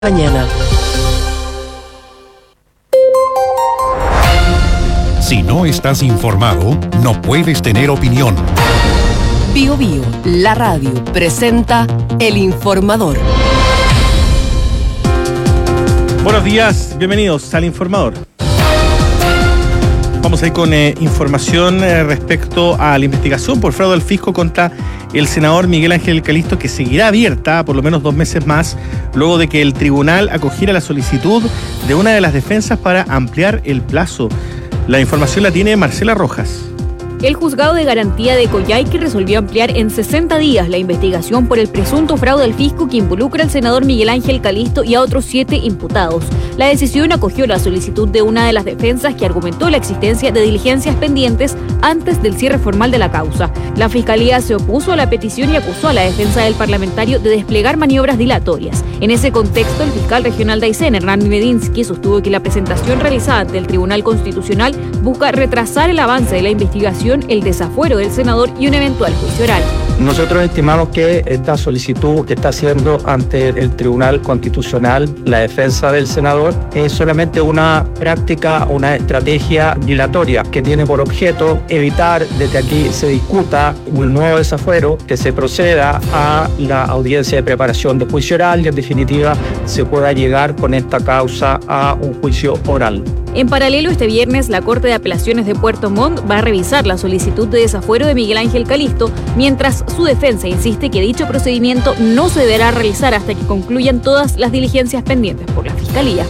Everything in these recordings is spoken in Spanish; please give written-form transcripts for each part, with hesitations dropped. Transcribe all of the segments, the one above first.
Mañana. Si no estás informado, no puedes tener opinión. Bio Bio, la radio, presenta El Informador. Buenos días, bienvenidos al Informador. Vamos a ir con información respecto a la investigación por fraude al fisco contra el senador Miguel Ángel Calisto, que seguirá abierta por lo menos 2 meses más, luego de que el tribunal acogiera la solicitud de una de las defensas para ampliar el plazo. La información la tiene Marcela Rojas. El juzgado de garantía de Coyhaique resolvió ampliar en 60 días la investigación por el presunto fraude al fisco que involucra al senador Miguel Ángel Calisto y a otros 7 imputados. La decisión acogió la solicitud de una de las defensas que argumentó la existencia de diligencias pendientes antes del cierre formal de la causa. La Fiscalía se opuso a la petición y acusó a la defensa del parlamentario de desplegar maniobras dilatorias. En ese contexto, el fiscal regional de Aysén, Hernán Medinsky, sostuvo que la presentación realizada ante el Tribunal Constitucional busca retrasar el avance de la investigación, el desafuero del senador y un eventual juicio oral. Nosotros estimamos que esta solicitud que está haciendo ante el Tribunal Constitucional la defensa del senador es solamente una práctica, una estrategia dilatoria que tiene por objeto evitar de que aquí se discuta un nuevo desafuero, que se proceda a la audiencia de preparación de juicio oral y en definitiva se pueda llegar con esta causa a un juicio oral. En paralelo, este viernes, la Corte de Apelaciones de Puerto Montt va a revisar la solicitud de desafuero de Miguel Ángel Calisto, mientras su defensa insiste que dicho procedimiento no se deberá realizar hasta que concluyan todas las diligencias pendientes por la Fiscalía.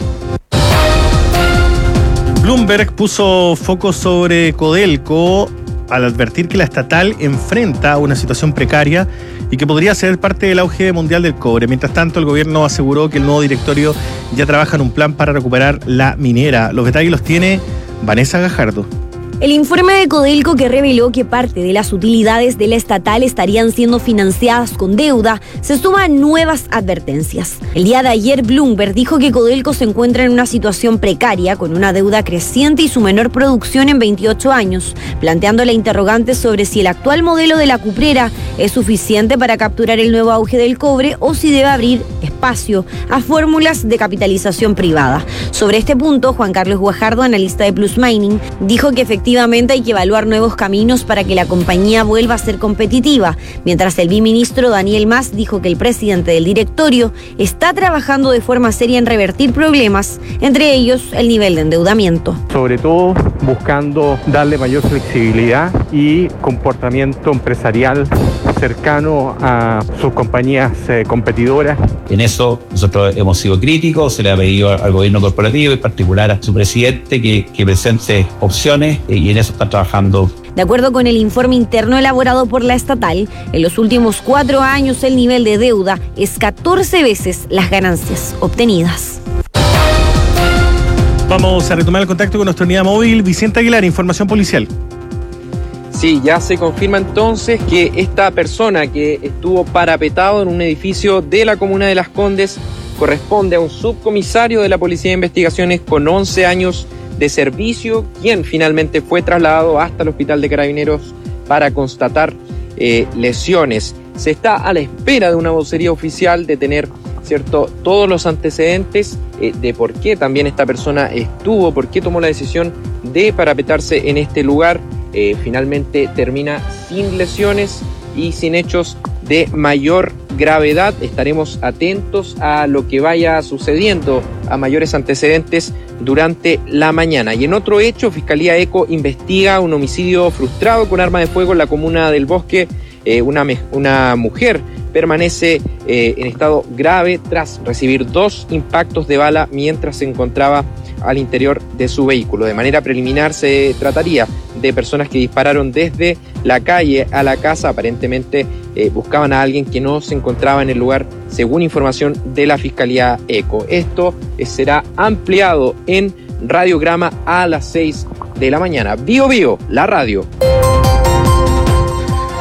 Bloomberg puso foco sobre Codelco al advertir que la estatal enfrenta una situación precaria y que podría ser parte del auge mundial del cobre. Mientras tanto, el gobierno aseguró que el nuevo directorio ya trabaja en un plan para recuperar la minera. Los detalles los tiene Vanessa Gajardo. El informe de Codelco, que reveló que parte de las utilidades de la estatal estarían siendo financiadas con deuda, se suma a nuevas advertencias. El día de ayer, Bloomberg dijo que Codelco se encuentra en una situación precaria, con una deuda creciente y su menor producción en 28 años, planteando la interrogante sobre si el actual modelo de la cuprera es suficiente para capturar el nuevo auge del cobre o si debe abrir espacio a fórmulas de capitalización privada. Sobre este punto, Juan Carlos Guajardo, analista de Plus Mining, dijo que efectivamente hay que evaluar nuevos caminos para que la compañía vuelva a ser competitiva, mientras el viceministro Daniel Mas dijo que el presidente del directorio está trabajando de forma seria en revertir problemas, entre ellos el nivel de endeudamiento. Sobre todo buscando darle mayor flexibilidad y comportamiento empresarial cercano a sus compañías competidoras. En eso nosotros hemos sido críticos, se le ha pedido al gobierno corporativo, en particular a su presidente, que presente opciones y en eso está trabajando. De acuerdo con el informe interno elaborado por la estatal, en los últimos 4 años el nivel de deuda es 14 veces las ganancias obtenidas. Vamos a retomar el contacto con nuestra unidad móvil. Vicente Aguilar, información policial. Sí, ya se confirma entonces que esta persona que estuvo parapetado en un edificio de la comuna de Las Condes corresponde a un subcomisario de la Policía de Investigaciones con 11 años de servicio, quien finalmente fue trasladado hasta el Hospital de Carabineros para constatar lesiones. Se está a la espera de una vocería oficial de tener todos los antecedentes de por qué también esta persona por qué tomó la decisión de parapetarse en este lugar. Finalmente termina sin lesiones y sin hechos de mayor gravedad. Estaremos atentos a lo que vaya sucediendo, a mayores antecedentes durante la mañana. Y en otro hecho, Fiscalía ECO investiga un homicidio frustrado con arma de fuego en la comuna del Bosque. Una mujer permanece en estado grave tras recibir 2 impactos de bala mientras se encontraba al interior de su vehículo. De manera preliminar se trataría de personas que dispararon desde la calle a la casa. Aparentemente buscaban a alguien que no se encontraba en el lugar, según información de la Fiscalía ECO. Esto será ampliado en Radiograma a las 6 de la mañana. Bio Bio, la radio.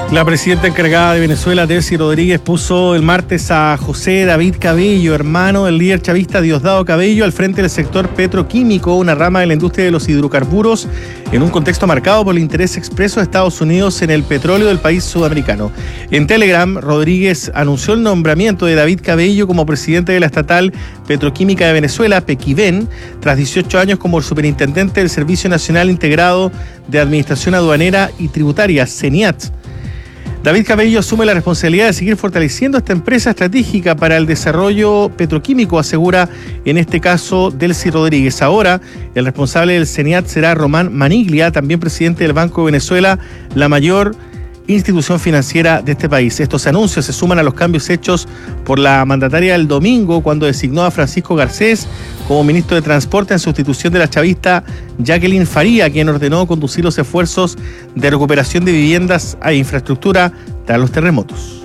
La presidenta encargada de Venezuela, Delcy Rodríguez, puso el martes a José David Cabello, hermano del líder chavista Diosdado Cabello, al frente del sector petroquímico, una rama de la industria de los hidrocarburos, en un contexto marcado por el interés expreso de Estados Unidos en el petróleo del país sudamericano. En Telegram, Rodríguez anunció el nombramiento de David Cabello como presidente de la estatal petroquímica de Venezuela, Pequiven, tras 18 años como superintendente del Servicio Nacional Integrado de Administración Aduanera y Tributaria, CENIAT. David Cabello asume la responsabilidad de seguir fortaleciendo esta empresa estratégica para el desarrollo petroquímico, asegura en este caso Delcy Rodríguez. Ahora, el responsable del CENIAT será Román Maniglia, también presidente del Banco de Venezuela, la mayor institución financiera de este país. Estos anuncios se suman a los cambios hechos por la mandataria el domingo, cuando designó a Francisco Garcés como ministro de Transporte en sustitución de la chavista Jacqueline Faría, quien ordenó conducir los esfuerzos de recuperación de viviendas e infraestructura tras los terremotos.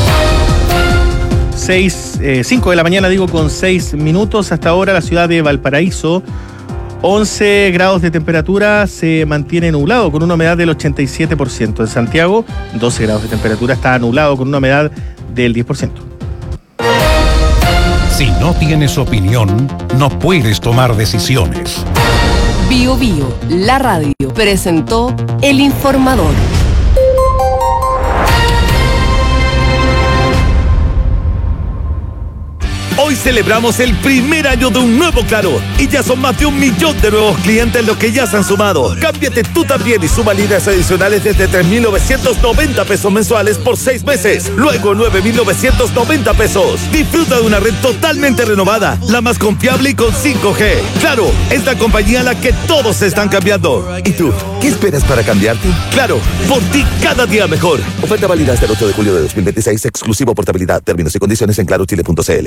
5 de la mañana, con 6 minutos. Hasta ahora la ciudad de Valparaíso, 11 grados de temperatura, se mantiene nublado con una humedad del 87%. En Santiago, 12 grados de temperatura, está nublado con una humedad del 10%. Si no tienes opinión, no puedes tomar decisiones. Bio Bio, la radio, presentó El Informador. Hoy celebramos el primer año de un nuevo Claro y ya son más de 1 millón de nuevos clientes los que ya se han sumado. Cámbiate tú también y suma líneas adicionales desde 3.990 pesos mensuales por 6 meses. Luego 9.990 pesos. Disfruta de una red totalmente renovada, la más confiable y con 5G. Claro, es la compañía a la que todos se están cambiando. ¿Y tú? ¿Qué esperas para cambiarte? Claro, por ti cada día mejor. Oferta válida hasta el 8 de julio de 2026, exclusivo portabilidad. Términos y condiciones en clarochile.cl.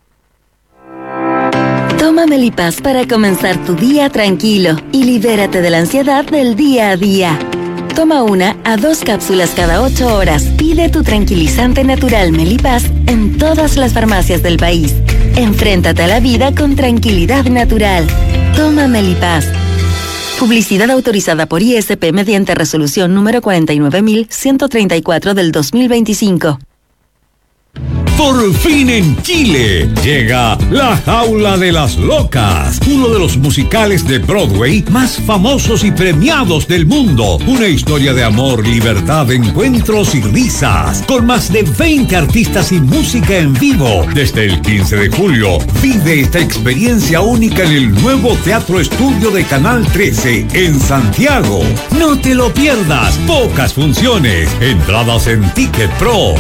Toma Melipaz para comenzar tu día tranquilo y libérate de la ansiedad del día a día. Toma 1 a 2 cápsulas cada 8 horas. Pide tu tranquilizante natural Melipaz en todas las farmacias del país. Enfréntate a la vida con tranquilidad natural. Toma Melipaz. Publicidad autorizada por ISP mediante resolución número 49.134 del 2025. Por fin en Chile llega La Jaula de las Locas, uno de los musicales de Broadway más famosos y premiados del mundo. Una historia de amor, libertad, encuentros y risas, con más de 20 artistas y música en vivo. Desde el 15 de julio, vive esta experiencia única en el nuevo Teatro Estudio de Canal 13 en Santiago. No te lo pierdas, pocas funciones, entradas en Ticket Pro.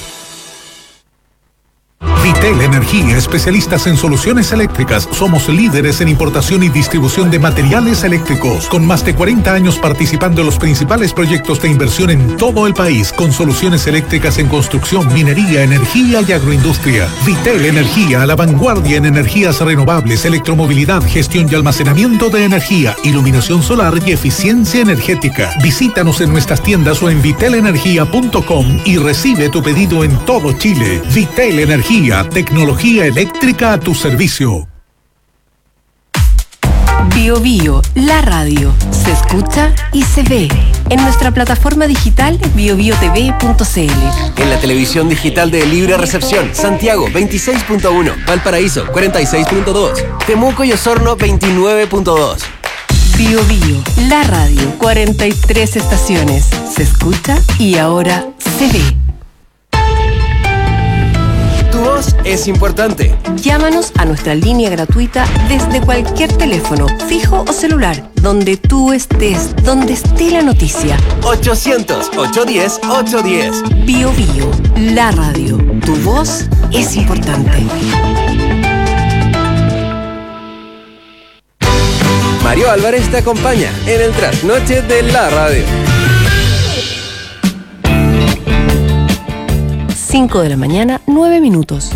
Vitel Energía, especialistas en soluciones eléctricas. Somos líderes en importación y distribución de materiales eléctricos, con más de 40 años participando en los principales proyectos de inversión en todo el país, con soluciones eléctricas en construcción, minería, energía y agroindustria. Vitel Energía, a la vanguardia en energías renovables, electromovilidad, gestión y almacenamiento de energía, iluminación solar y eficiencia energética. Visítanos en nuestras tiendas o en vitelenergia.com y recibe tu pedido en todo Chile. Vitel Energía, tecnología eléctrica a tu servicio. Bio Bio, la radio, se escucha y se ve en nuestra plataforma digital biobiotv.cl. En la televisión digital de Libre Recepción, Santiago 26.1, Valparaíso 46.2, Temuco y Osorno 29.2. Bio Bio, la radio, 43 estaciones, se escucha y ahora se ve. Tu voz es importante. Llámanos a nuestra línea gratuita desde cualquier teléfono, fijo o celular, donde tú estés, donde esté la noticia. 800-810-810. Bio Bio, la radio. Tu voz es importante. Mario Álvarez te acompaña en el trasnoche de la radio. 5 de la mañana, 9 minutos.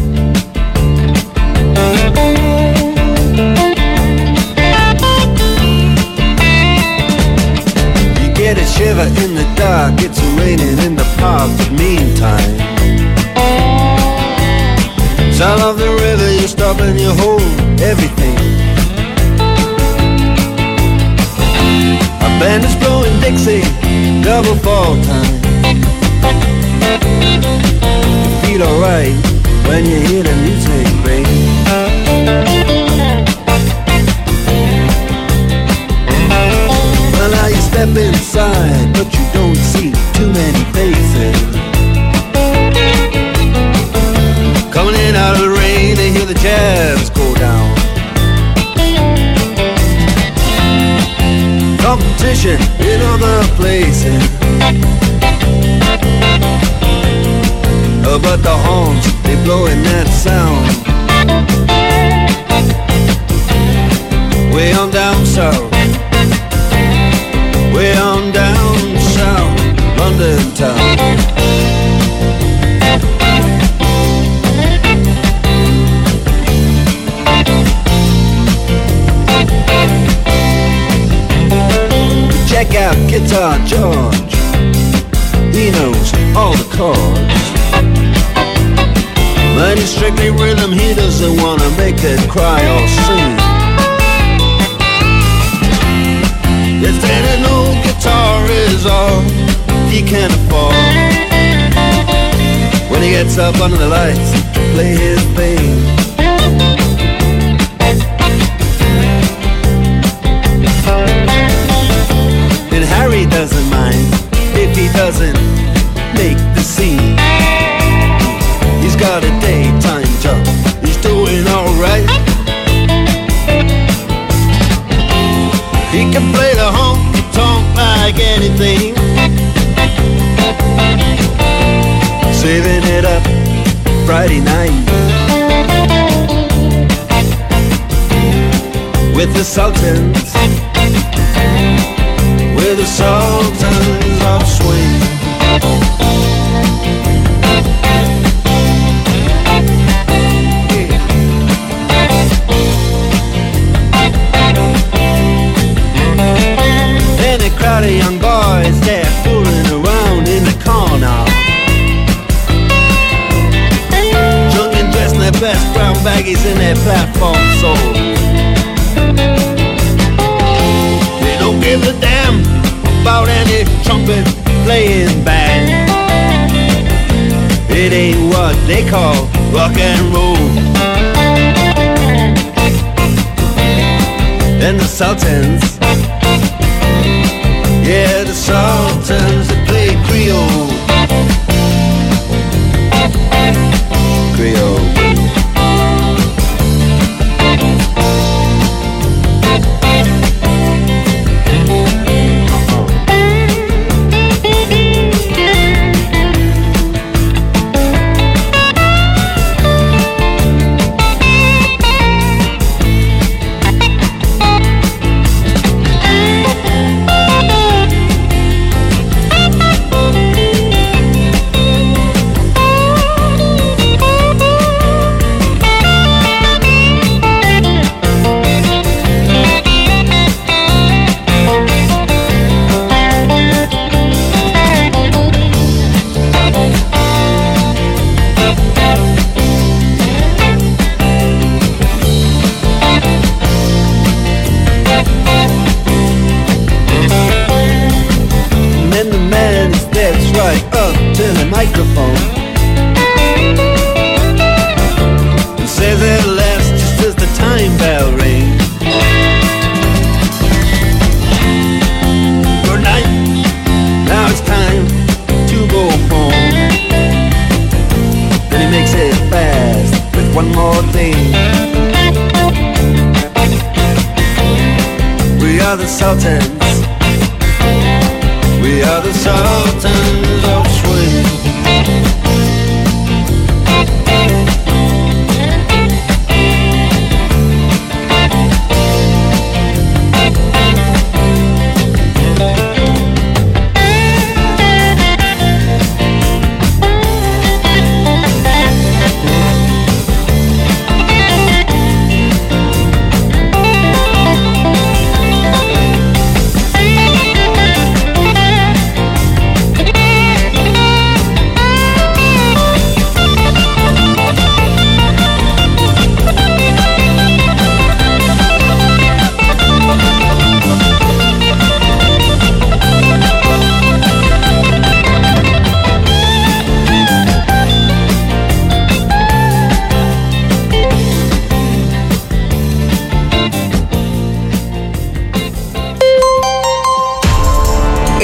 You get a shiver in the dark, it's raining in the park, but meantime sound of the river, you stop and you hold everything. A band is blowing Dixie, double fall time. You feel alright when you hear the music ring. Well, now you step inside, but you don't see too many faces. Coming in out of the rain, they hear the jazz go down. Competition in other places, but the horns, they blowing that sound. Way on down south, way on down south, London town. Check out Guitar George, he knows all the chords. But he's strictly rhythm, he doesn't wanna make it cry or sing. Yes, that an old guitar is all he can afford. When he gets up under the lights to play his thing. And Harry doesn't mind if he doesn't make the scene. He's got a daytime job, he's doing alright. He can play the honky-tonk like anything, saving it up Friday night with the Sultans, with the Sultans of Swing. Crowd of young boys, they're fooling around in the corner, drunk and dressed in their best brown baggies in their platform soles. They don't give a damn about any trumpet playing band. It ain't what they call rock and roll. And the Sultans, yeah, the Sultans, they play Creole. Creole.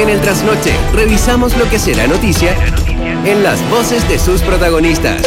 En el Trasnoche, revisamos lo que será noticia en las voces de sus protagonistas.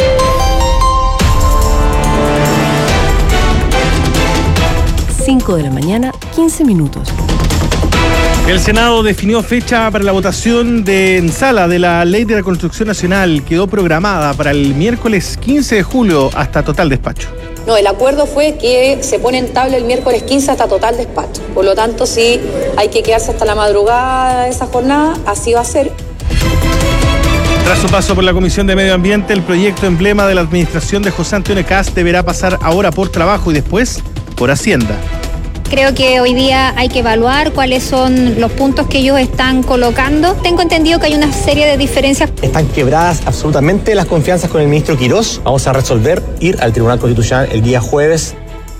De la mañana, 15 minutos. El Senado definió fecha para la votación en sala de la Ley de Reconstrucción Nacional. Quedó programada para el miércoles 15 de julio hasta total despacho. No, el acuerdo fue que se pone en tabla el miércoles 15 hasta total despacho. Por lo tanto, si hay que quedarse hasta la madrugada de esa jornada, así va a ser. Tras su paso por la Comisión de Medio Ambiente, el proyecto emblema de la administración de José Antonio Kast deberá pasar ahora por Trabajo y después por Hacienda. Creo que hoy día hay que evaluar cuáles son los puntos que ellos están colocando. Tengo entendido que hay una serie de diferencias. Están quebradas absolutamente las confianzas con el ministro Quirós. Vamos a resolver ir al Tribunal Constitucional el día jueves.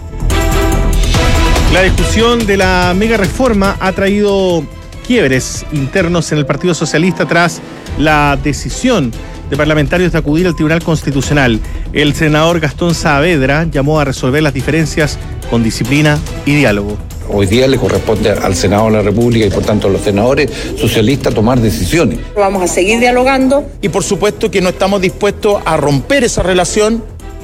La discusión de la mega reforma ha traído quiebres internos en el Partido Socialista tras la decisión de parlamentarios de acudir al Tribunal Constitucional. El senador Gastón Saavedra llamó a resolver las diferencias con disciplina y diálogo. Hoy día le corresponde al Senado de la República y por tanto a los senadores socialistas tomar decisiones. Vamos a seguir dialogando. Y por supuesto que no estamos dispuestos a romper esa relación.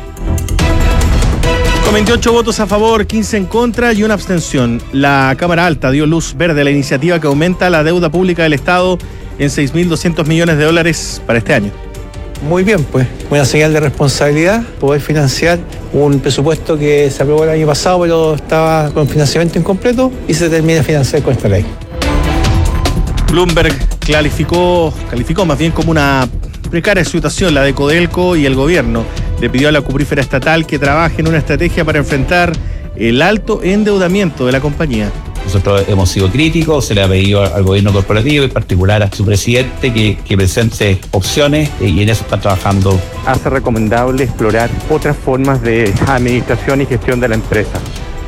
Con 28 votos a favor, 15 en contra y una abstención, la Cámara Alta dio luz verde a la iniciativa que aumenta la deuda pública del Estado en $6.200 millones para este año. Muy bien, pues, buena señal de responsabilidad, poder financiar un presupuesto que se aprobó el año pasado, pero estaba con financiamiento incompleto y se termina de financiar con esta ley. Bloomberg calificó más bien como una precaria situación la de Codelco y el gobierno. Le pidió a la cuprífera estatal que trabaje en una estrategia para enfrentar el alto endeudamiento de la compañía. Nosotros hemos sido críticos, se le ha pedido al gobierno corporativo, en particular a su presidente, que presente opciones y en eso está trabajando. Hace recomendable explorar otras formas de administración y gestión de la empresa.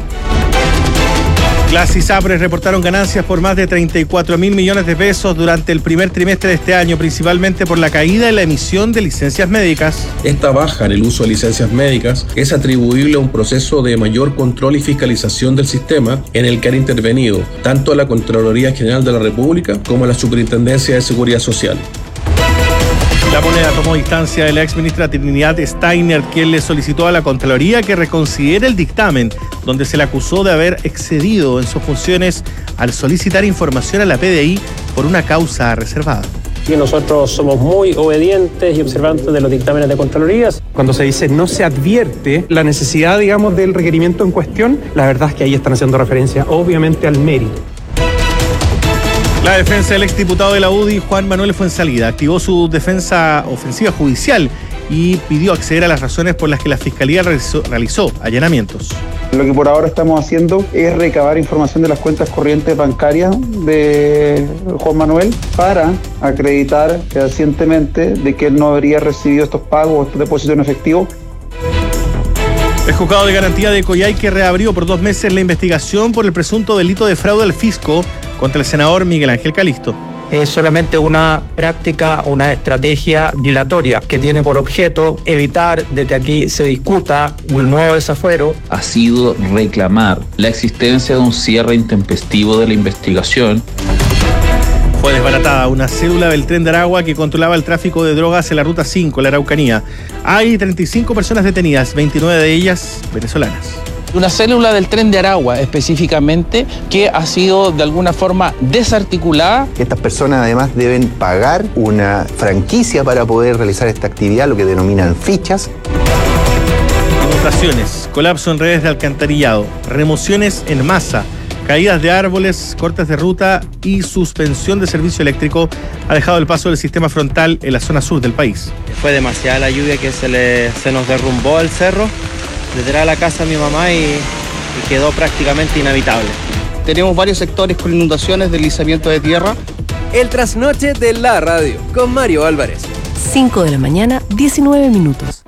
Las ISAPRES reportaron ganancias por más de 34.000 millones de pesos durante el primer trimestre de este año, principalmente por la caída en la emisión de licencias médicas. Esta baja en el uso de licencias médicas es atribuible a un proceso de mayor control y fiscalización del sistema en el que han intervenido tanto la Contraloría General de la República como la Superintendencia de Seguridad Social. La Moneda tomó distancia de la exministra Trinidad Steiner, quien le solicitó a la Contraloría que reconsidere el dictamen, donde se le acusó de haber excedido en sus funciones al solicitar información a la PDI por una causa reservada. Y nosotros somos muy obedientes y observantes de los dictámenes de Contralorías. Cuando se dice no se advierte la necesidad, digamos, del requerimiento en cuestión, la verdad es que ahí están haciendo referencia, obviamente, al mérito. La defensa del exdiputado de la UDI, Juan Manuel Fuenzalida, activó su defensa ofensiva judicial y pidió acceder a las razones por las que la Fiscalía realizó allanamientos. Lo que por ahora estamos haciendo es recabar información de las cuentas corrientes bancarias de Juan Manuel para acreditar fehacientemente de que él no habría recibido estos pagos o estos depósitos en efectivo. El juzgado de garantía de Coyhaique reabrió por 2 meses la investigación por el presunto delito de fraude al fisco contra el senador Miguel Ángel Calisto. Es solamente una práctica, una estrategia dilatoria que tiene por objeto evitar de que aquí se discuta un nuevo desafuero. Ha sido reclamar la existencia de un cierre intempestivo de la investigación. Fue desbaratada una célula del Tren de Aragua que controlaba el tráfico de drogas en la Ruta 5, la Araucanía. Hay 35 personas detenidas, 29 de ellas venezolanas. Una célula del Tren de Aragua específicamente que ha sido de alguna forma desarticulada. Estas personas además deben pagar una franquicia para poder realizar esta actividad, lo que denominan fichas. Inundaciones, colapso en redes de alcantarillado, remociones en masa, caídas de árboles, cortes de ruta y suspensión de servicio eléctrico ha dejado el paso del sistema frontal en la zona sur del país. Fue demasiada la lluvia que se nos derrumbó el cerro detrás de la casa de mi mamá y quedó prácticamente inhabitable. Tenemos varios sectores con inundaciones, deslizamiento de tierra. El trasnoche de la radio con Mario Álvarez. 5 de la mañana, 19 minutos.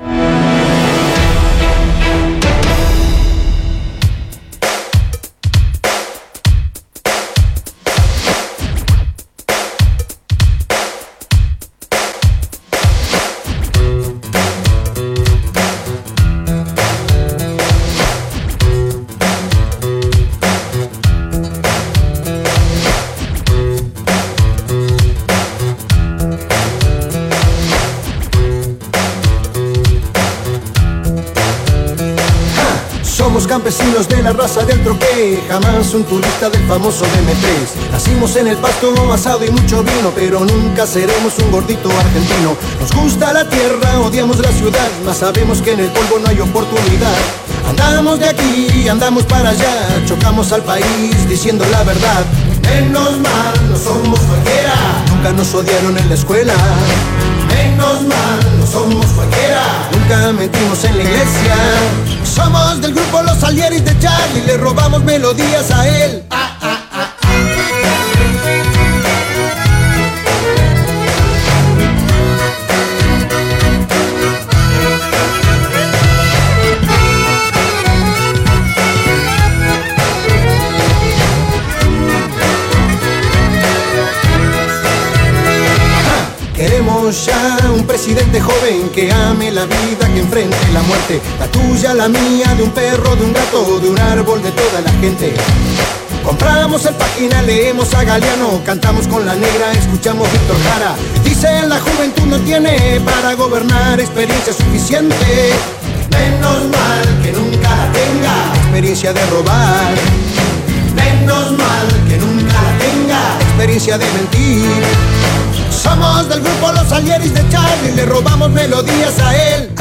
campesinos de la raza del troqué, jamás un turista del famoso DM3. Nacimos en el pasto, asado y mucho vino, pero nunca seremos un gordito argentino. Nos gusta la tierra, odiamos la ciudad, mas sabemos que en el polvo no hay oportunidad. Andamos de aquí, andamos para allá, chocamos al país diciendo la verdad. Menos mal, no somos cualquiera, nunca nos odiaron en la escuela. Menos mal, no somos cualquiera, nunca mentimos en la iglesia. Somos del grupo Los Salieris de Charlie, le robamos melodías a él. Queremos ya un presidente joven que ame la vida, que enfrente la muerte. La tuya, la mía, de un perro, de un gato, de un árbol, de toda la gente. Compramos el Página, leemos a Galeano, cantamos con la negra, escuchamos Víctor Jara. Dicen la juventud no tiene para gobernar experiencia suficiente. Menos mal que nunca la tenga, experiencia de robar. Menos mal que nunca la tenga, experiencia de mentir. Somos del grupo Los Salieris de Charlie, le robamos melodías a él.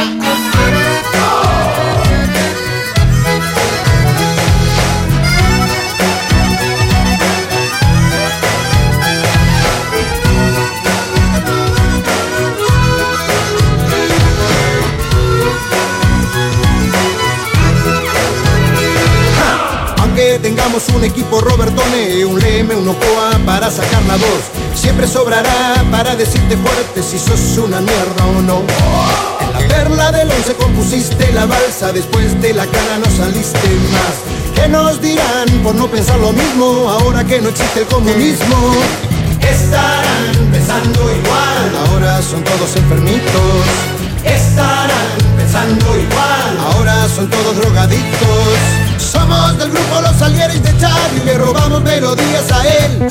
Aunque tengamos un equipo Robertone, un Leme, un Ochoa para sacar la voz, siempre sobrará para decirte fuerte si sos una mierda o no. En la perla del 11 compusiste la balsa, después de la cara no saliste más. ¿Qué nos dirán por no pensar lo mismo ahora que no existe el comunismo? Estarán pensando igual, ahora son todos enfermitos. Estarán pensando igual, ahora son todos drogadictos. Somos del grupo Los Salieris de Charlie, le robamos melodías a él.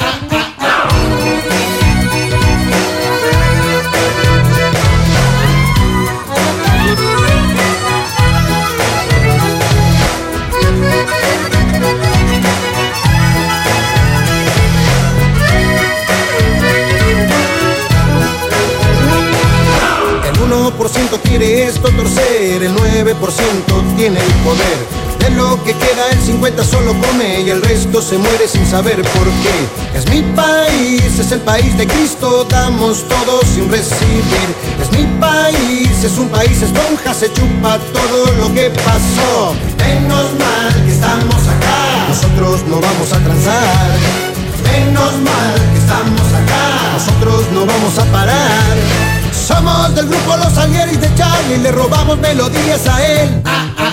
El 1% quiere esto torcer, el 9% tiene el poder. De lo que queda el 50 solo come y el resto se muere sin saber por qué. Es mi país, es el país de Cristo, damos todo sin recibir. Es mi país, es un país esponja, se chupa todo lo que pasó. Menos mal que estamos acá, nosotros no vamos a transar. Menos mal que estamos acá, nosotros no vamos a parar. Somos del grupo Los Salieris de Charlie, le robamos melodías a él.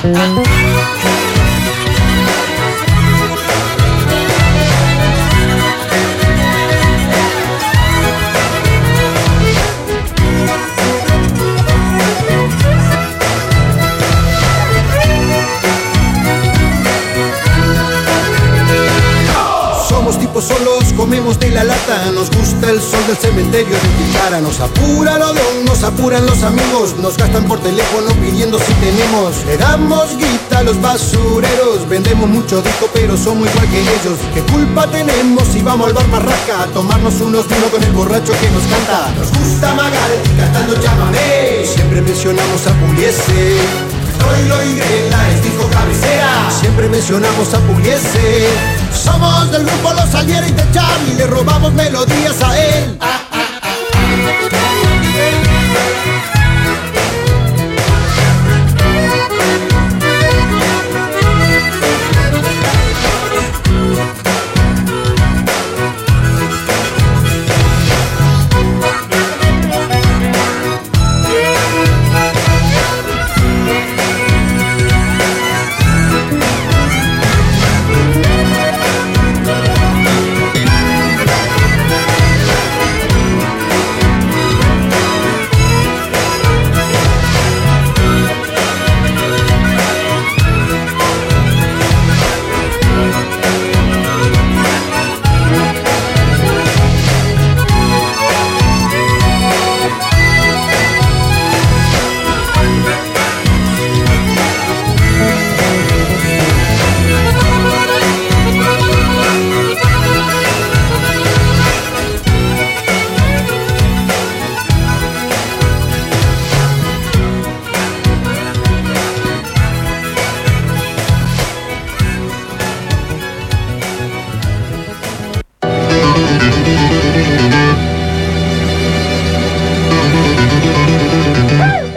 Somos tipos solos, comemos de la lata, nos gusta el sol del cementerio de Tilcara. Nos apura lo don, nos apuran los amigos, nos gastan por teléfono pidiendo si tenemos. Le damos guita a los basureros, vendemos mucho disco pero somos igual que ellos. ¿Qué culpa tenemos si vamos al bar Marraca a tomarnos unos vinos con el borracho que nos canta? Nos gusta Magal cantando Llámame, siempre mencionamos a Pugliese. Troilo y Grela es disco cabecera, siempre mencionamos a Pugliese. Somos del grupo Los Salieris de Charlie, le robamos melodías a él.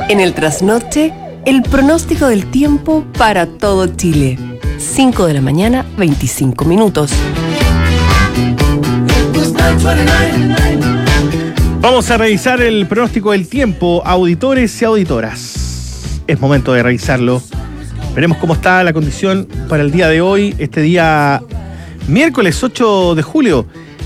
En el trasnoche, el pronóstico del tiempo para todo Chile. 5 de la mañana, 25 minutos. Vamos a revisar el pronóstico del tiempo, auditores y auditoras. Es momento de revisarlo. Veremos cómo está la condición para el día de hoy, este día miércoles 8 de julio.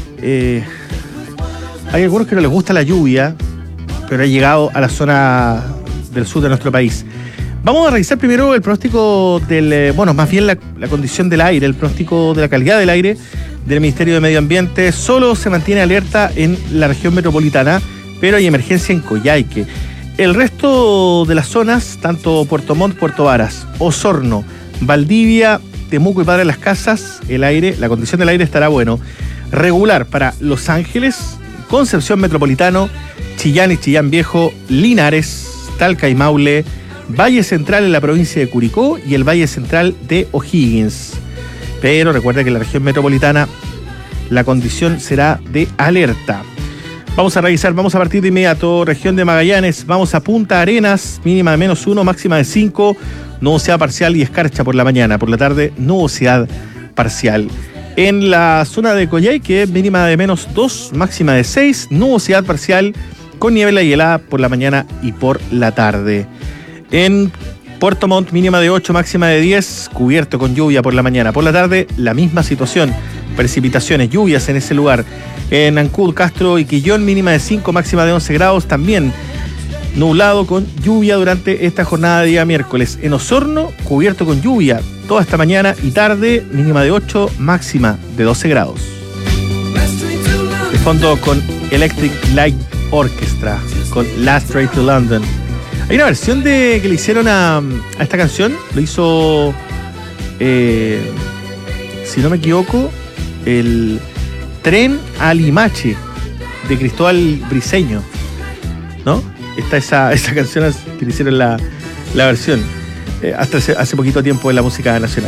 Hay algunos que no les gusta la lluvia, pero ha llegado a la zona del sur de nuestro país. Vamos a revisar primero el pronóstico más bien la condición del aire, el pronóstico de la calidad del aire del Ministerio de Medio Ambiente. Solo se mantiene alerta en la región metropolitana, pero hay emergencia en Coyhaique. El resto de las zonas, tanto Puerto Montt, Puerto Varas, Osorno, Valdivia, Temuco y Padre Las Casas, la condición del aire estará regular para Los Ángeles, Concepción Metropolitano, Chillán y Chillán Viejo, Linares, Talca y Maule, Valle Central en la provincia de Curicó y el Valle Central de O'Higgins. Pero recuerda que en la región metropolitana la condición será de alerta. Vamos a revisar, vamos a partir de inmediato. Región de Magallanes, vamos a Punta Arenas, mínima de -1, máxima de 5, nubosidad parcial y escarcha por la mañana. Por la tarde, nubosidad parcial. En la zona de Coyhaique, mínima de -2, máxima de 6, nubosidad parcial con niebla y helada por la mañana y por la tarde. En Puerto Montt, mínima de 8, máxima de 10, cubierto con lluvia por la mañana. Por la tarde, la misma situación, precipitaciones, lluvias en ese lugar. En Ancud, Castro y Quillón, mínima de 5, máxima de 11 grados, también nublado con lluvia durante esta jornada de día miércoles. En Osorno, cubierto con lluvia toda esta mañana y tarde, mínima de 8, máxima de 12 grados. De fondo con Electric Light Orchestra, con Last Train to London. Hay una versión que le hicieron a esta canción, lo hizo, si no me equivoco, el Tren a Limache, de Cristóbal Briceño, ¿no? Está esa canción que le hicieron la versión, hasta hace poquito tiempo en la música nacional.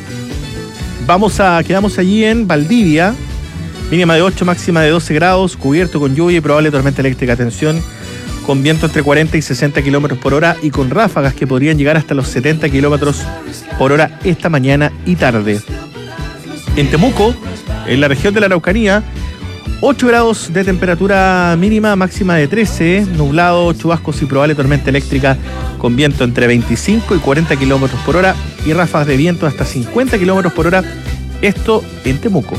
Quedamos allí en Valdivia, mínima de 8, máxima de 12 grados, cubierto con lluvia y probable tormenta eléctrica. Atención, con viento entre 40 y 60 kilómetros por hora y con ráfagas que podrían llegar hasta los 70 kilómetros por hora esta mañana y tarde. En Temuco, en la región de la Araucanía, 8 grados de temperatura mínima, máxima de 13, nublado, chubascos y probable tormenta eléctrica con viento entre 25 y 40 kilómetros por hora y ráfagas de viento hasta 50 kilómetros por hora, esto en Temuco.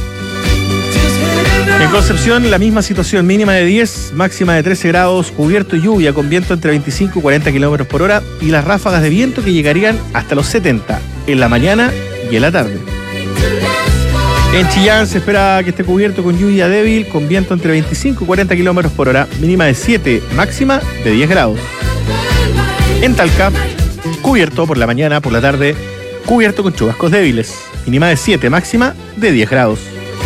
En Concepción, la misma situación, mínima de 10, máxima de 13 grados, cubierto y lluvia con viento entre 25 y 40 kilómetros por hora y las ráfagas de viento que llegarían hasta los 70 en la mañana y en la tarde. En Chillán se espera que esté cubierto con lluvia débil, con viento entre 25 y 40 kilómetros por hora, mínima de 7, máxima de 10 grados. En Talca, cubierto por la mañana, por la tarde, cubierto con chubascos débiles, mínima de 7, máxima de 10 grados.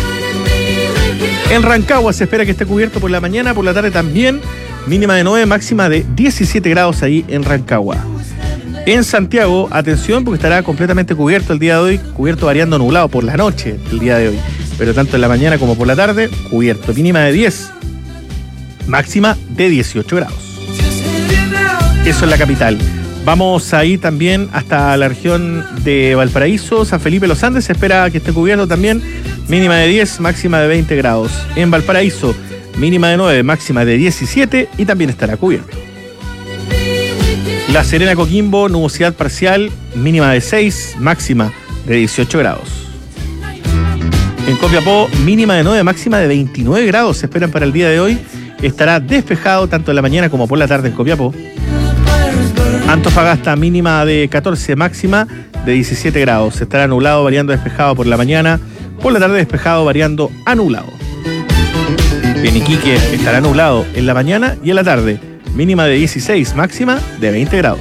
En Rancagua se espera que esté cubierto por la mañana, por la tarde también, mínima de 9, máxima de 17 grados ahí en Rancagua. En Santiago, atención porque estará completamente cubierto el día de hoy, cubierto variando nublado por la noche el día de hoy, pero tanto en la mañana como por la tarde, cubierto, mínima de 10, máxima de 18 grados. Eso es la capital. Vamos a ir también hasta la región de Valparaíso, San Felipe Los Andes, se espera que esté cubierto también, mínima de 10, máxima de 20 grados. En Valparaíso, mínima de 9, máxima de 17 y también estará cubierto. La Serena, Coquimbo, nubosidad parcial, mínima de 6, máxima de 18 grados. En Copiapó, mínima de 9, máxima de 29 grados se esperan para el día de hoy. Estará despejado tanto en la mañana como por la tarde en Copiapó. Antofagasta, mínima de 14, máxima de 17 grados. Estará nublado, variando despejado por la mañana, por la tarde despejado, variando a nublado. En Iquique estará nublado en la mañana y en la tarde, mínima de 16, máxima de 20 grados.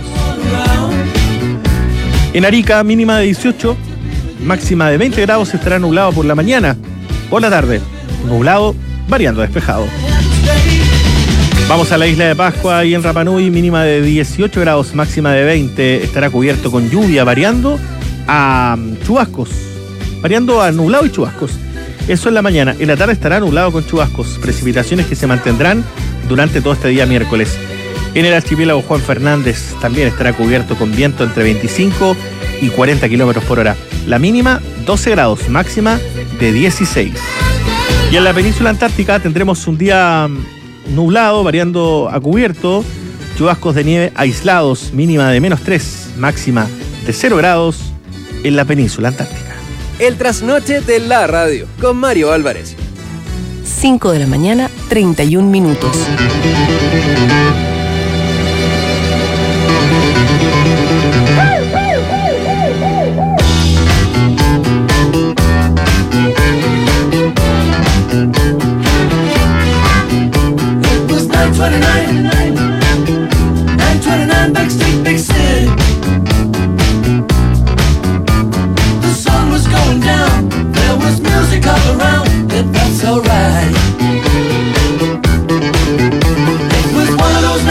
En Arica, mínima de 18, máxima de 20 grados, estará nublado por la mañana, por la tarde, nublado, variando despejado. Vamos a la isla de Pascua y en Rapa Nui, mínima de 18 grados, máxima de 20, estará cubierto con lluvia, variando a chubascos, variando a nublado y chubascos. Eso en la mañana. En la tarde estará nublado con chubascos, precipitaciones que se mantendrán durante todo este día miércoles. En el archipiélago Juan Fernández también estará cubierto con viento entre 25 y 40 kilómetros por hora. La mínima 12 grados, máxima de 16. Y en la península antártica tendremos un día nublado, variando a cubierto, chubascos de nieve aislados, mínima de -3, máxima de 0 grados en la península antártica. El trasnoche de la radio, con Mario Álvarez. 5 de la mañana, 31 minutos. Backstreet Big City. The sun was going down. There was music all around. It felt so right. It was one of those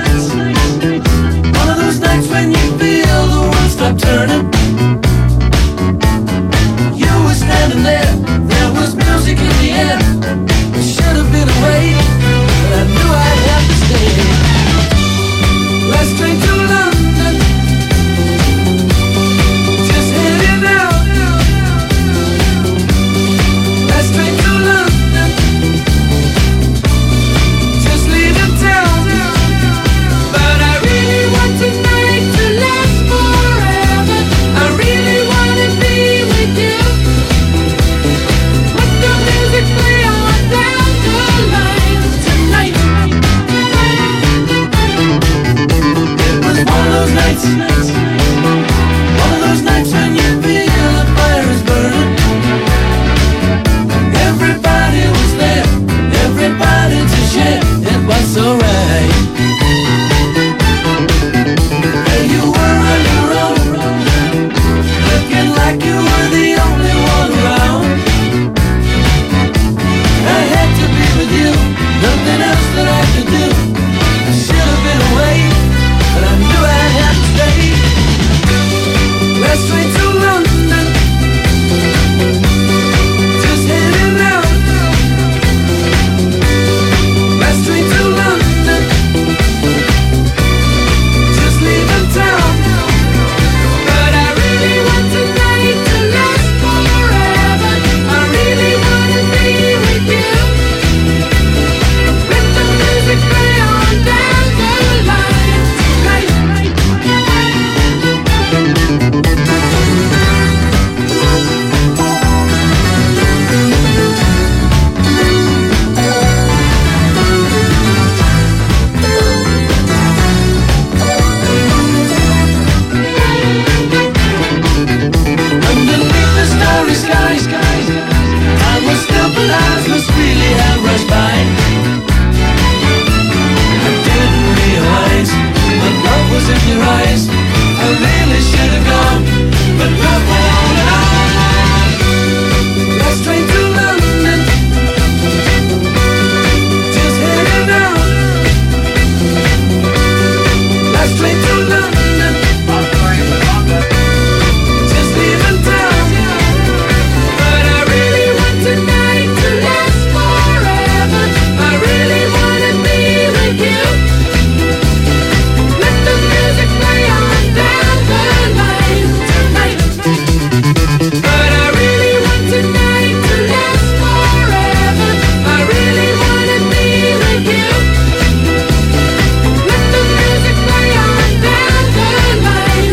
nights when you feel the world stop turning. You were standing there. There was music in the air. It should have been away, but I knew I'd have to stay. Let's train to London. Just heading out. Let's train to London. Just leaving town. But I really want tonight to last forever. I really want to be with you. Let the music play on down the line tonight. One of those nights when you feel the fire is burning. Everybody was there, everybody to share. It was so right. And you were on your own, looking like you were the only one around. I had to be with you, nothing else that I could do. I should have been away, but I knew I'd have to stay. Let's train to London. Just heading out. Let's train to London. Just leaving town. But I really want tonight to last forever. I really want to be with you. Let the music play on down the line tonight. Underneath the starry skies, I was still, but eyes must really have rushed by. I didn't realize what love was in your eyes. I really should have gone, but love went on and on. Let's train to London. Just heading out. Let's train to London. Just leaving town. But I really want tonight to last forever. I really want to be with you. Let the music play on down the line tonight. But I really want tonight to last forever. I really want to be with you. Let the music play on down the line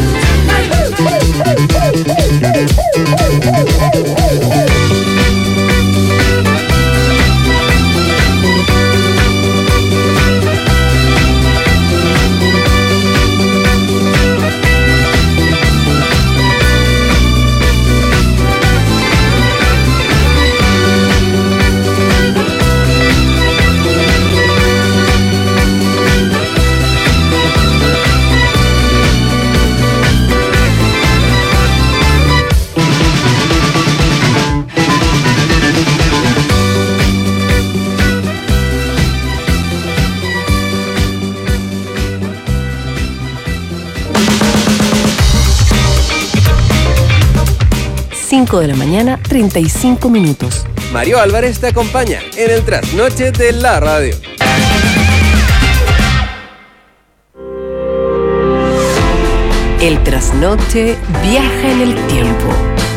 de la mañana, 35 minutos. Mario Álvarez te acompaña en el trasnoche de la radio. El trasnoche viaja en el tiempo.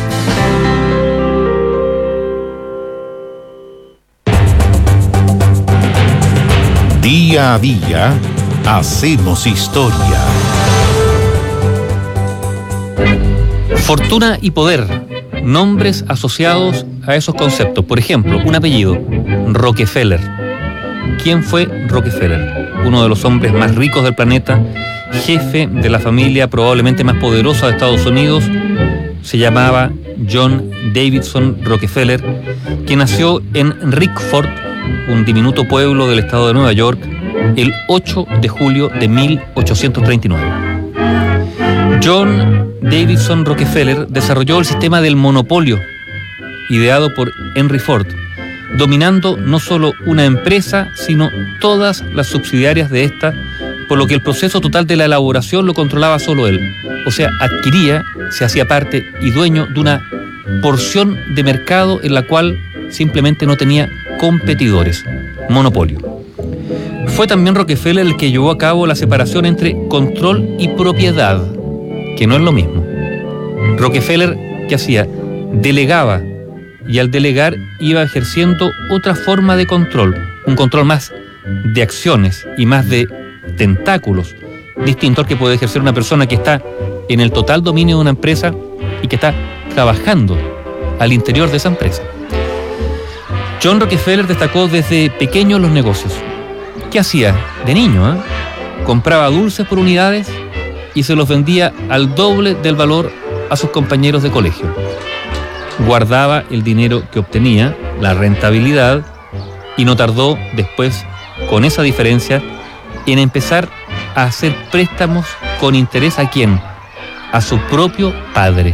Día a día hacemos historia. Fortuna y poder, nombres asociados a esos conceptos. Por ejemplo, un apellido, Rockefeller. ¿Quién fue Rockefeller? Uno de los hombres más ricos del planeta, jefe de la familia probablemente más poderosa de Estados Unidos. Se llamaba John Davidson Rockefeller, quien nació en Rickford, un diminuto pueblo del estado de Nueva York, el 8 de julio de 1839. John Davidson Rockefeller desarrolló el sistema del monopolio, ideado por Henry Ford, dominando no solo una empresa, sino todas las subsidiarias de esta, por lo que el proceso total de la elaboración lo controlaba solo él. O sea, adquiría, se hacía parte y dueño de una porción de mercado en la cual simplemente no tenía competidores. Monopolio. Fue también Rockefeller el que llevó a cabo la separación entre control y propiedad, que no es lo mismo. Rockefeller, ¿qué hacía? Delegaba, y al delegar iba ejerciendo otra forma de control, un control más de acciones y más de tentáculos, distinto al que puede ejercer una persona que está en el total dominio de una empresa y que está trabajando al interior de esa empresa. John Rockefeller destacó desde pequeño en los negocios. ¿Qué hacía? De niño, compraba dulces por unidades y se los vendía al doble del valor a sus compañeros de colegio. Guardaba el dinero que obtenía, la rentabilidad, y no tardó después, con esa diferencia, en empezar a hacer préstamos con interés. ¿A quién? A su propio padre.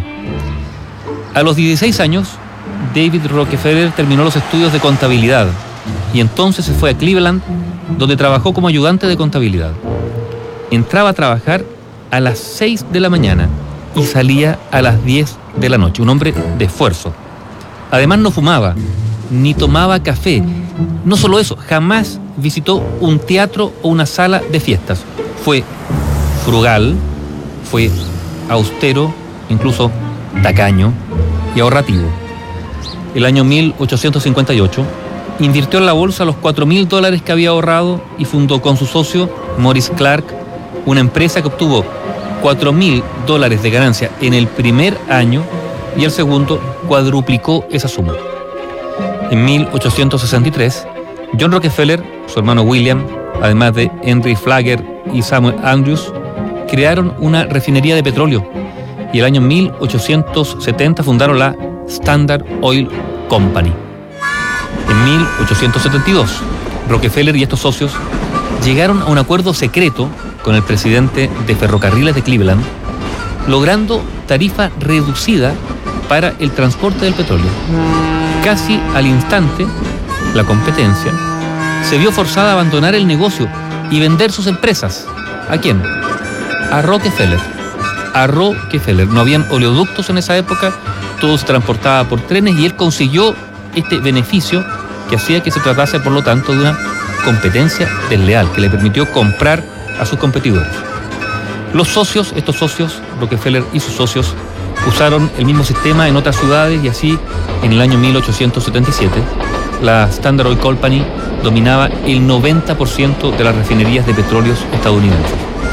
A los 16 años, David Rockefeller terminó los estudios de contabilidad y entonces se fue a Cleveland, donde trabajó como ayudante de contabilidad. Entraba a trabajar a las 6 de la mañana y salía a las 10 de la noche, un hombre de esfuerzo. Además no fumaba, ni tomaba café. No solo eso, jamás visitó un teatro o una sala de fiestas. Fue frugal, fue austero, incluso tacaño y ahorrativo. El año 1858 invirtió en la bolsa los $4,000 que había ahorrado y fundó con su socio Morris Clark una empresa que obtuvo $4,000 de ganancia en el primer año y el segundo cuadruplicó esa suma. En 1863, John Rockefeller, su hermano William, además de Henry Flagler y Samuel Andrews, crearon una refinería de petróleo y el año 1870 fundaron la Standard Oil Company. En 1872, Rockefeller y estos socios llegaron a un acuerdo secreto con el presidente de Ferrocarriles de Cleveland, logrando tarifa reducida para el transporte del petróleo. Casi al instante, la competencia se vio forzada a abandonar el negocio y vender sus empresas. ¿A quién? A Rockefeller. A Rockefeller. No habían oleoductos en esa época, todo se transportaba por trenes y él consiguió este beneficio que hacía que se tratase, por lo tanto, de una competencia desleal que le permitió comprar a sus competidores. Los socios, estos socios, Rockefeller y sus socios, usaron el mismo sistema en otras ciudades y así, en el año 1877, la Standard Oil Company dominaba el 90% de las refinerías de petróleos estadounidenses.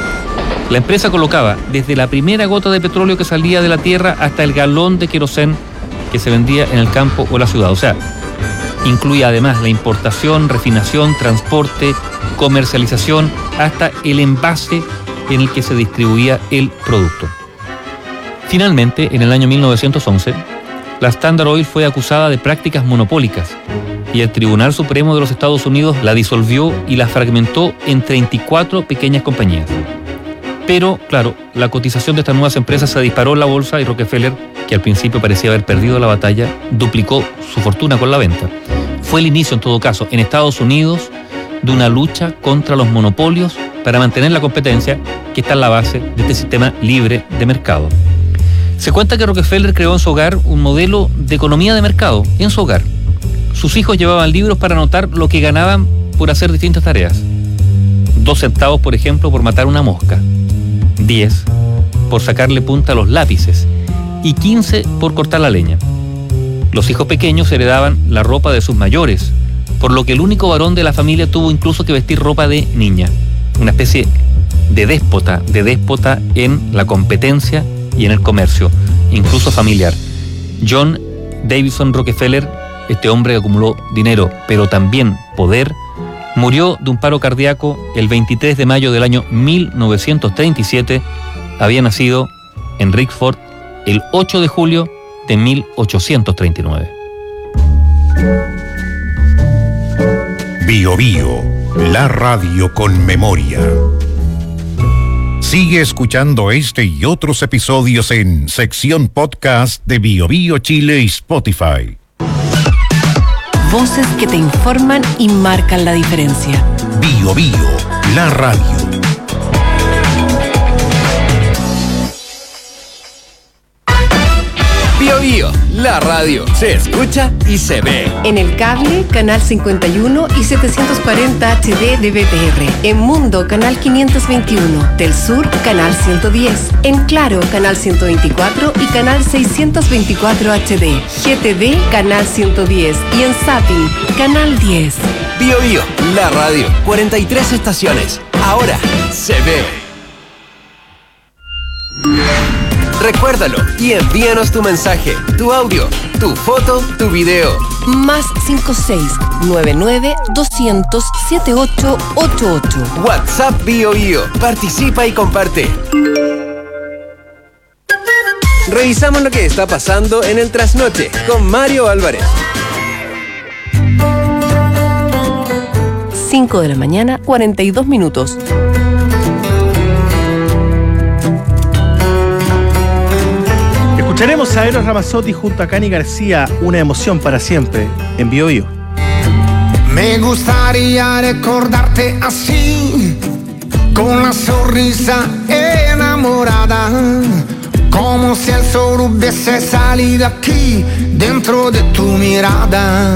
La empresa colocaba desde la primera gota de petróleo que salía de la tierra hasta el galón de querosén que se vendía en el campo o la ciudad. O sea, incluía además la importación, refinación, transporte, comercialización, hasta el envase en el que se distribuía el producto. Finalmente, en el año 1911, la Standard Oil fue acusada de prácticas monopólicas y el Tribunal Supremo de los Estados Unidos la disolvió y la fragmentó en 34 pequeñas compañías. Pero, claro, la cotización de estas nuevas empresas se disparó en la bolsa y Rockefeller, que al principio parecía haber perdido la batalla, duplicó su fortuna con la venta. Fue el inicio, en todo caso, en Estados Unidos, de una lucha contra los monopolios para mantener la competencia que está en la base de este sistema libre de mercado. Se cuenta que Rockefeller creó en su hogar un modelo de economía de mercado, en su hogar. Sus hijos llevaban libros para anotar lo que ganaban por hacer distintas tareas. 2 centavos, por ejemplo, por matar una mosca. 10 por sacarle punta a los lápices y 15 por cortar la leña. Los hijos pequeños heredaban la ropa de sus mayores, por lo que el único varón de la familia tuvo incluso que vestir ropa de niña, una especie de déspota en la competencia y en el comercio, incluso familiar. John Davison Rockefeller, este hombre que acumuló dinero, pero también poder, murió de un paro cardíaco el 23 de mayo del año 1937. Había nacido en Rickford el 8 de julio de 1839. Bio Bio, la radio con memoria. Sigue escuchando este y otros episodios en sección podcast de Bio Bio Chile y Spotify. Voces que te informan y marcan la diferencia. Bio Bio, la radio. Bio Bio, la radio. Se escucha y se ve. En el cable, canal 51 y 740 HD de BTR. En Mundo, canal 521. Del Sur, canal 110. En Claro, canal 124 y canal 624 HD. GTV, canal 110. Y en Zapping, canal 10. Bio Bio, la radio. 43 estaciones. Ahora se ve. Recuérdalo y envíanos tu mensaje, tu audio, tu foto, tu video. Más 56-99-200-7888. WhatsApp Bio Bio. Participa y comparte. Revisamos lo que está pasando en el Trasnoche con Mario Álvarez. 5 de la mañana, 42 minutos. Escucharemos a Eros Ramazzotti junto a Cani García, Una emoción para siempre, en Bio Bio. Me gustaría recordarte así, con la sonrisa enamorada, como si el sol hubiese salido aquí, dentro de tu mirada.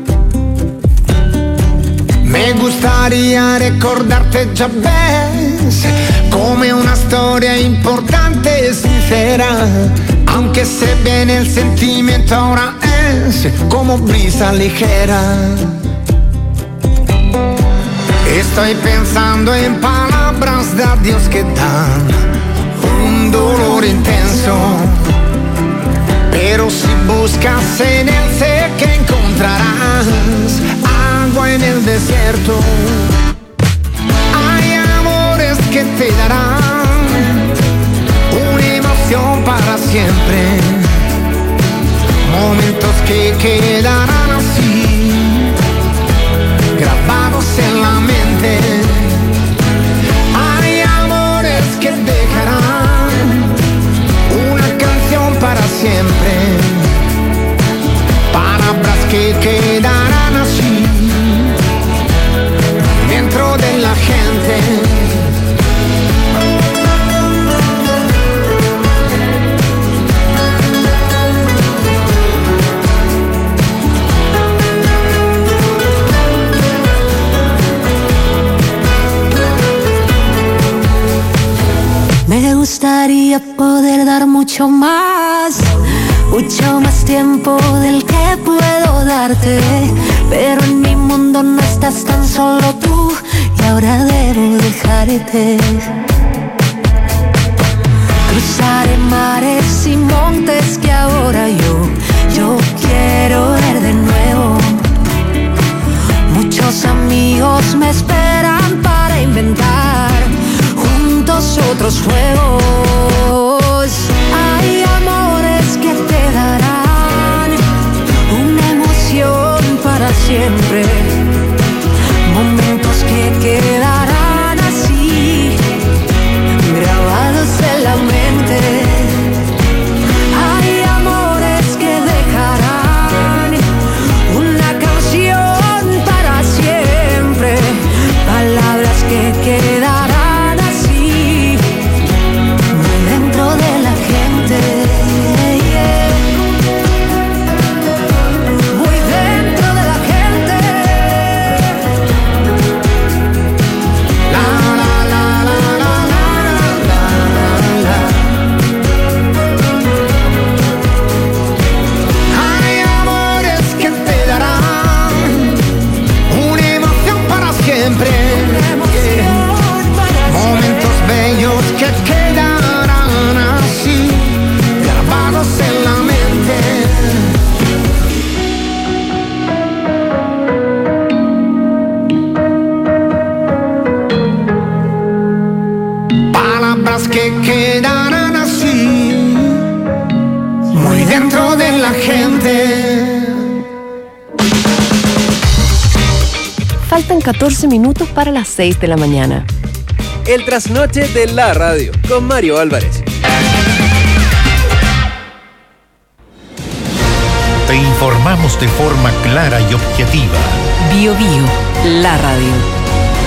Me gustaría recordarte, ya ves, come una storia importante e sincera, aunque se ve en el sentimiento ahora es como brisa ligera. Estoy pensando en palabras de adiós que dan un dolor intenso, pero si buscas en él sé que encontrarás agua en el desierto. Hay amores que te darán una emoción para siempre, momentos que quedarán así, grabados en la mente. Hay amores que dejarán una canción para siempre, palabras que quedarán así dentro de la gente. Me gustaría poder dar mucho más tiempo del que puedo darte, pero en mi mundo no estás tan solo tú y ahora debo dejarte. Cruzaré mares y montes que ahora yo quiero ver de nuevo. Muchos amigos me esperan para inventar juntos otros juegos. Hay amores que te darán una emoción para siempre, momentos que quedarán así, grabados en la mente. Hay amores que dejarán una canción para siempre, palabras que quedarán así, muy dentro de la gente, muy dentro de la gente. cosas que quedarán así, muy dentro de la gente. Faltan 14 minutos para las 6 de la mañana. El trasnoche de la radio con Mario Álvarez. Te informamos de forma clara y objetiva. Bio Bio, la radio.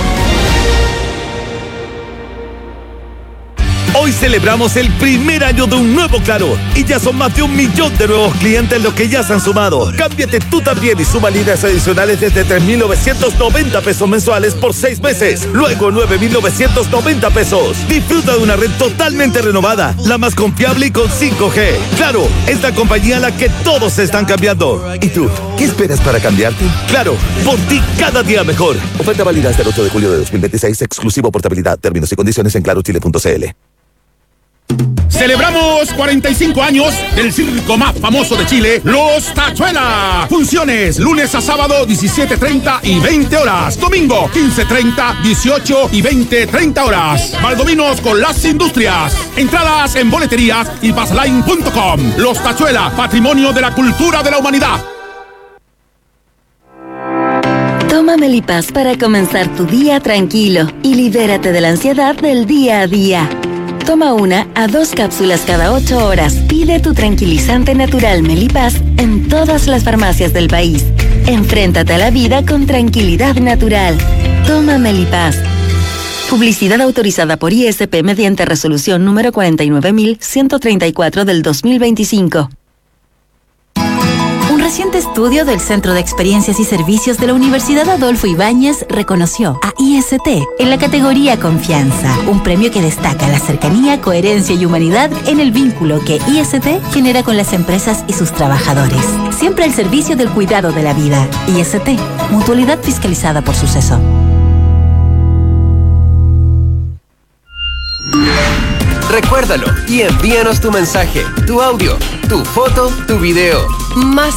Hoy celebramos el primer año de un nuevo Claro y ya son más de 1 millón de nuevos clientes los que ya se han sumado. Cámbiate tú también y suma líneas adicionales desde 3.990 pesos mensuales por 6 meses. Luego 9.990 pesos. Disfruta de una red totalmente renovada, la más confiable y con 5G. Claro, es la compañía a la que todos se están cambiando. ¿Y tú? ¿Qué esperas para cambiarte? Claro, por ti cada día mejor. Oferta válida hasta el 8 de julio de 2026, exclusivo portabilidad. Términos y condiciones en clarochile.cl. Celebramos 45 años del circo más famoso de Chile, Los Tachuela. Funciones lunes a sábado 17:30 y 20 horas. Domingo 15:30, 18 y 20:30 horas. Valdominos con las industrias. Entradas en boleterías y passline.com. Los Tachuela, patrimonio de la cultura de la humanidad. Toma Melipaz para comenzar tu día tranquilo y libérate de la ansiedad del día a día. Toma 1 a 2 cápsulas cada 8 horas. Pide tu tranquilizante natural Melipaz en todas las farmacias del país. Enfréntate a la vida con tranquilidad natural. Toma Melipaz. Publicidad autorizada por ISP mediante resolución número 49.134 del 2025. Un reciente estudio del Centro de Experiencias y Servicios de la Universidad Adolfo Ibáñez reconoció a IST en la categoría Confianza, un premio que destaca la cercanía, coherencia y humanidad en el vínculo que IST genera con las empresas y sus trabajadores. Siempre al servicio del cuidado de la vida. IST, mutualidad fiscalizada por Suceso. Recuérdalo y envíanos tu mensaje, tu audio, tu foto, tu video. Más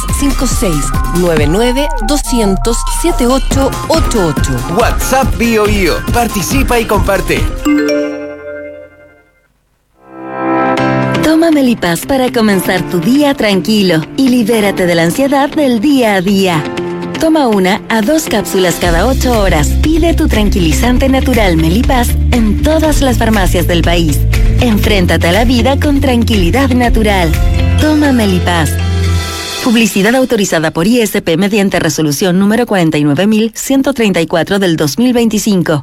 56-99-200-7888. WhatsApp Bio Bio. Participa y comparte. Toma Melipaz para comenzar tu día tranquilo y libérate de la ansiedad del día a día. Toma 1 a 2 cápsulas cada 8 horas. Pide tu tranquilizante natural Melipaz en todas las farmacias del país. Enfréntate a la vida con tranquilidad natural. Toma Melipaz. Publicidad autorizada por ISP mediante resolución número 49.134 del 2025.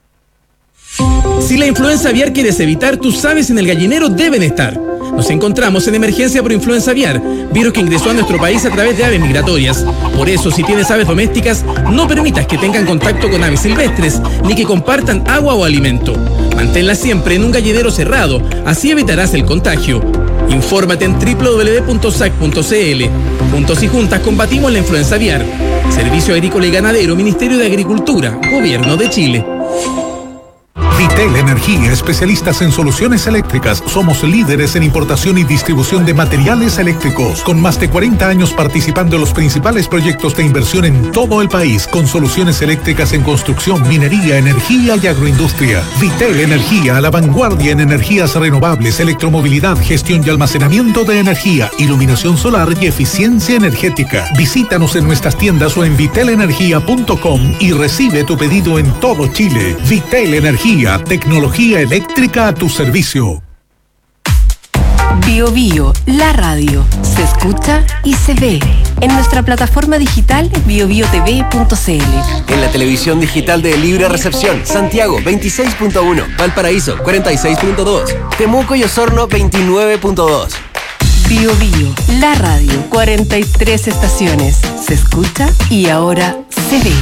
Si la influenza aviar quieres evitar, tus aves en el gallinero deben estar. Nos encontramos en emergencia por influenza aviar, virus que ingresó a nuestro país a través de aves migratorias. Por eso, si tienes aves domésticas, no permitas que tengan contacto con aves silvestres, ni que compartan agua o alimento. Manténlas siempre en un gallinero cerrado, así evitarás el contagio. Infórmate en www.sac.cl. Juntos y juntas combatimos la influenza aviar. Servicio Agrícola y Ganadero, Ministerio de Agricultura, Gobierno de Chile. Vitel Energía, especialistas en soluciones eléctricas. Somos líderes en importación y distribución de materiales eléctricos, con más de 40 años participando en los principales proyectos de inversión en todo el país, con soluciones eléctricas en construcción, minería, energía y agroindustria. Vitel Energía, a la vanguardia en energías renovables, electromovilidad, gestión y almacenamiento de energía, iluminación solar y eficiencia energética. Visítanos en nuestras tiendas o en vitelenergia.com y recibe tu pedido en todo Chile. Vitel Energía, tecnología eléctrica a tu servicio. Bio Bio, la radio. Se escucha y se ve. En nuestra plataforma digital biobiotv.cl. En la televisión digital de Libre Recepción, Santiago 26.1, Valparaíso 46.2, Temuco y Osorno 29.2. Bio Bio, la radio. 43 estaciones. Se escucha y ahora se ve.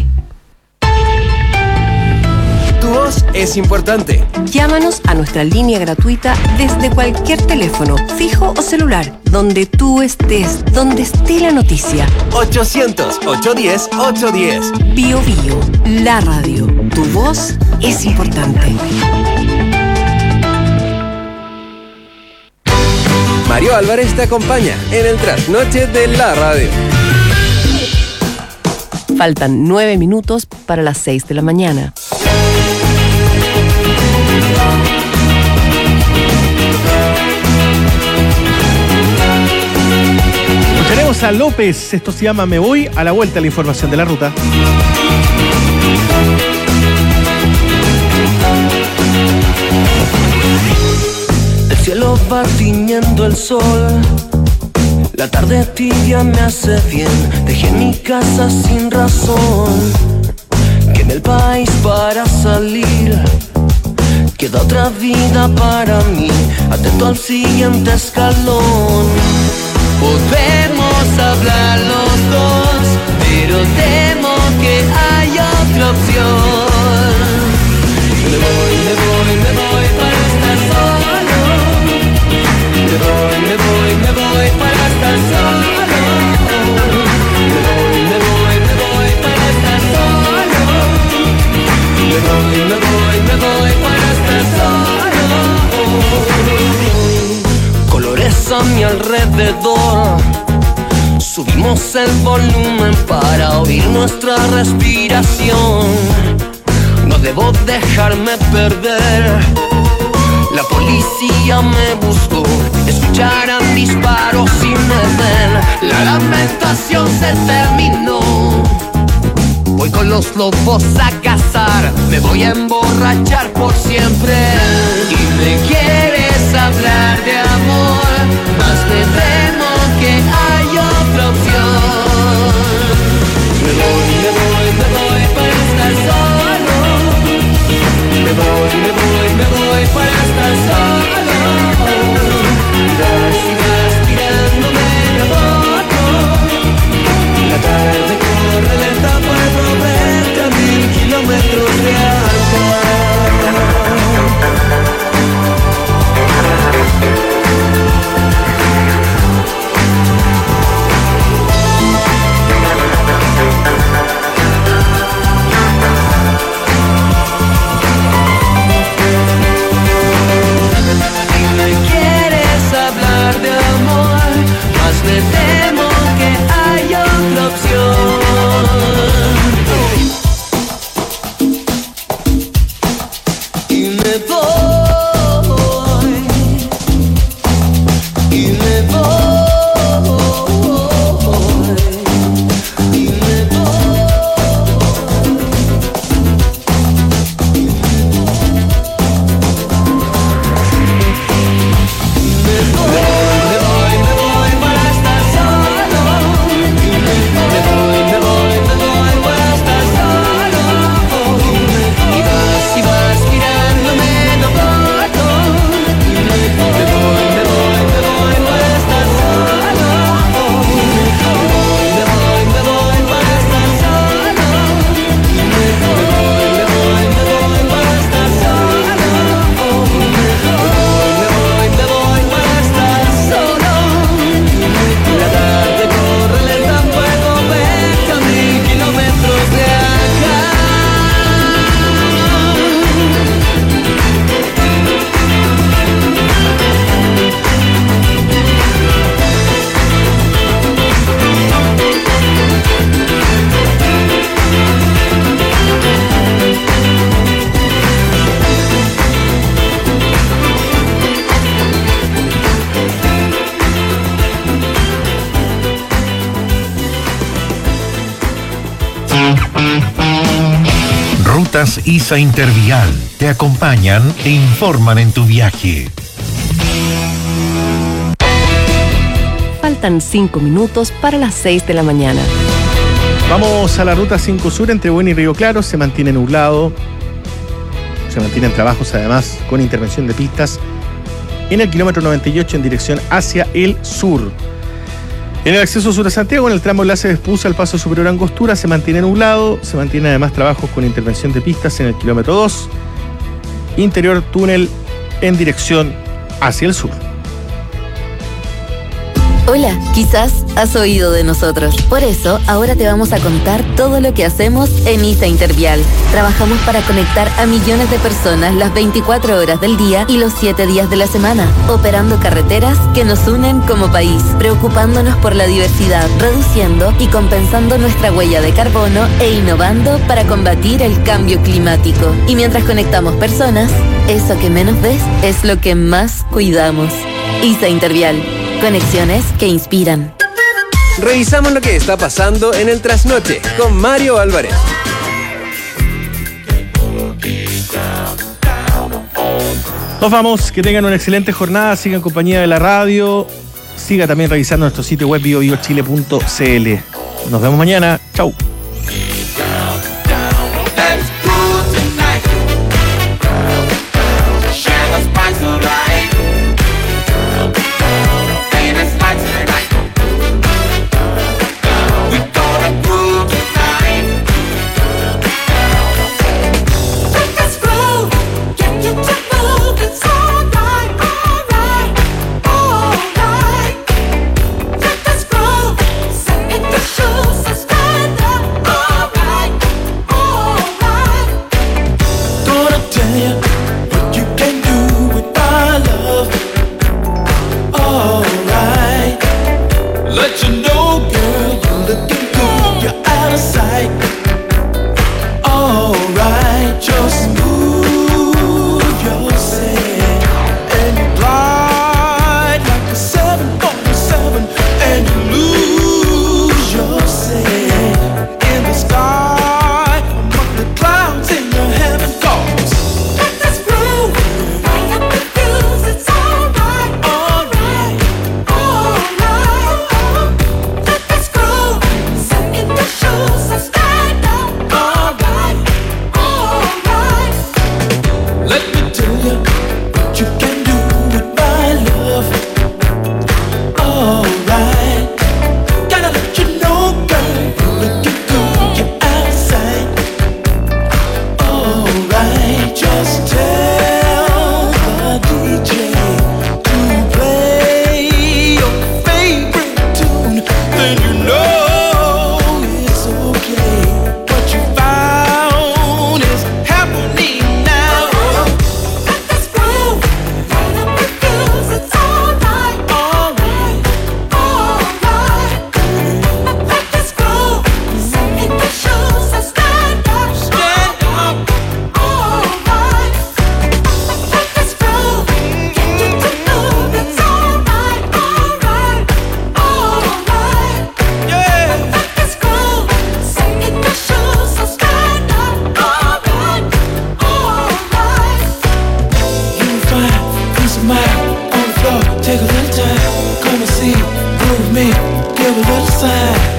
Tu voz es importante. Llámanos a nuestra línea gratuita desde cualquier teléfono, fijo o celular, donde tú estés, donde esté la noticia. 800-810-810. Bio Bio, la radio. Tu voz es importante. Mario Álvarez te acompaña en el trasnoche de la radio. Faltan 9 minutos para las 6 de la mañana. Tenemos a López, esto se llama Me Voy. A la vuelta la información de la ruta. El cielo va tiñendo el sol, la tarde tibia me hace bien. Dejé mi casa sin razón, que en el país para salir queda otra vida para mí. Atento al siguiente escalón. Podemos hablar los dos, pero temo que hay otra opción. Me voy para estar solo. Me voy para estar solo. Me voy para estar solo. Me voy para estar solo. Colores a mi alrededor, subimos el volumen para oír nuestra respiración. No debo dejarme perder, la policía me buscó, escucharán disparos y me ven. La lamentación se terminó, voy con los lobos a cazar, me voy a emborrachar por siempre. Y me quieres hablar de amor, más me temo que hay otra opción. Me voy para estar solo. Me voy para estar solo. Y vas tirándome de moto. La tarde corre lenta, puedo verte a 1000 kilómetros de alto. Me temo que hay otra opción. Y me voy. Y me voy. Y me Rutas ISA Intervial te acompañan e informan en tu viaje. Faltan 5 minutos para las 6 de la mañana. Vamos a la ruta 5 Sur entre Buena y Río Claro. Se mantiene nublado. Se mantienen trabajos además con intervención de pistas en el kilómetro 98 en dirección hacia el sur. En el acceso sur a Santiago, en el tramo enlace de Espuza al paso superior a Angostura, se mantiene nublado. Se mantienen además trabajos con intervención de pistas en el kilómetro 2. Interior túnel en dirección hacia el sur. Hola, quizás has oído de nosotros. Por eso, ahora te vamos a contar todo lo que hacemos en ISA Intervial. Trabajamos para conectar a millones de personas las 24 horas del día y los 7 días de la semana, operando carreteras que nos unen como país, preocupándonos por la diversidad, reduciendo y compensando nuestra huella de carbono e innovando para combatir el cambio climático. Y mientras conectamos personas, eso que menos ves es lo que más cuidamos. ISA Intervial. Conexiones que inspiran. Revisamos lo que está pasando en el trasnoche con Mario Álvarez. Nos vamos, que tengan una excelente jornada, sigan en compañía de la radio, siga también revisando nuestro sitio web biobiochile.cl. Nos vemos mañana, chau. Take a little time, come and see, prove me, give a little sign.